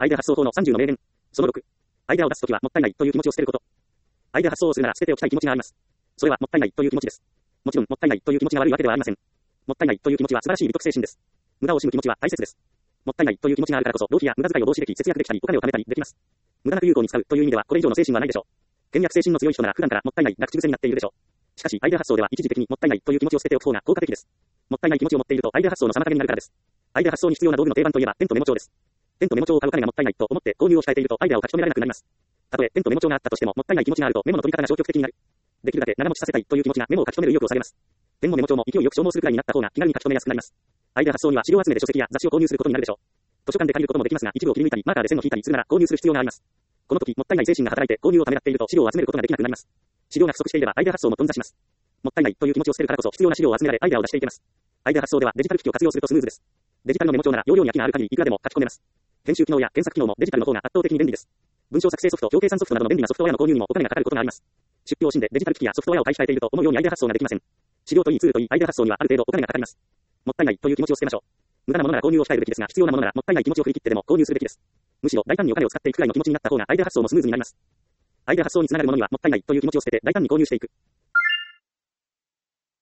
アイデア発想法の30の名言。その6。アイデアを出すときはもったいないという気持ちを捨てること。アイデア発想をするなら捨てておきたい気持ちがあります。それはもったいないという気持ちです。もちろんもったいないという気持ちが悪いわけではありません。もったいないという気持ちは素晴らしい美徳精神です。無駄を惜しむ気持ちは大切です。もったいないという気持ちがあるからこそ浪費や無駄遣いを防止でき節約できたりお金を貯めたりできます。無駄なく有効に使うという意味ではこれ以上の精神はないでしょう。倹約精神の強い人なら普段からもったいないが口癖になっているでしょう。しかしアイデア発想では一時的にもったいないという気持ちを捨てておく方が効果的です。もったいない気持ちを持っているとアイデア発想の妨げになるからです。アイデア発想に必要な道具の定番といえばペンとメモ帳です。ペンとメモ帳を買う金がもったいないと思って購入を控えているとアイデアを書き留められなくなります。たとえペンとメモ帳があったとしてももったいない気持ちがあるとメモの取り方が消極的になる。できるだけ長持ちさせたいという気持ちがメモを書き留める意欲を下げます。ペンもメモ帳も勢いよく消耗するくらいになった方が気軽に書き留めやすくなります。アイデア発想には資料集めで書籍や雑誌を購入することになるでしょう。図書館で借りることもできますが一部を切り抜いたりマーカーで線を引いたりするなら購入する必要があります。この時もったいない精神が働いて購入をためらっていると資料を集めることができなくなります。資料が不足していればアイデア発想も頓挫します。もったいないという気持ちを捨てるからこそ必要な資料を集められアイデアを出していけます。アイデア発想ではデジタル機器を活用するとスムーズです。デジタルのメモ帳なら容量に空きがある限りいくらでも書き込めます。編集機能や検索機能もデジタルの方が圧倒的に便利です。文章作成ソフト、表計算ソフトなどの便利なソフトウェアの購入にもお金がかかることがあります。出費を惜しんでデジタル機器やソフトウェアを買い控えていると思うようにアイデア発想ができません。資料といいツールといいアイデア発想にはある程度お金がかかります。もったいないという気持ちを捨てましょう。無駄なものなら購入を控えるべきですが必要なものならもったいない気持ちを振り切ってでも購入するべきです。むしろ大胆にお金を使っていくくらいの気持ちになった方がアイデア発想もスムーズになります。アイデア発想につながるものにはもったいないという気持ちを捨てて大胆に購入していく。